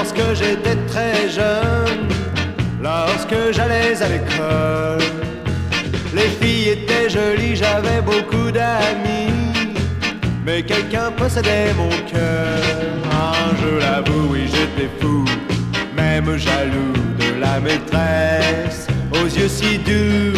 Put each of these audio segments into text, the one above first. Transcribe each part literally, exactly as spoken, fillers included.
lorsque j'étais très jeune, lorsque j'allais à l'école. Les filles étaient jolies, j'avais beaucoup d'amis, mais quelqu'un possédait mon cœur. Ah, je l'avoue, oui, j'étais fou, même jaloux de la maîtresse aux yeux si doux.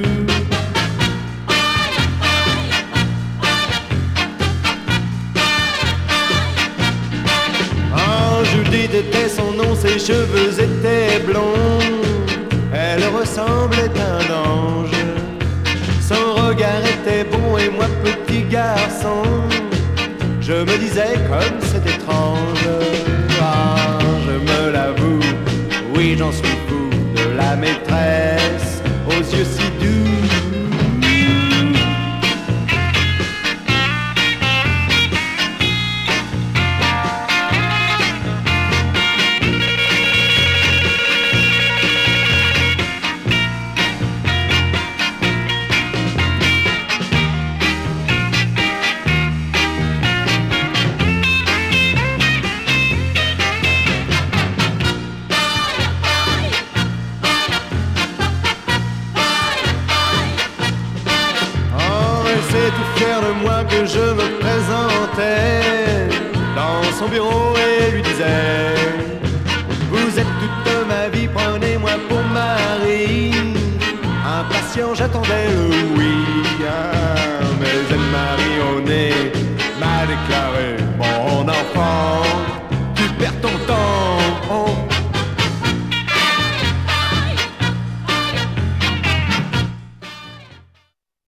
Ah, Judith était son nom, ses cheveux étaient blonds, elle ressemblait à un ange. Son regard était bon et moi, petit garçon, je me disais comme c'est étrange. Ah, je me l'avoue, oui, j'en suis fou de la maîtresse aux yeux si doux. Tout fier de moi que je me présentais dans son bureau et lui disais: vous êtes toute ma vie, prenez-moi pour mari. Impatient, j'attendais le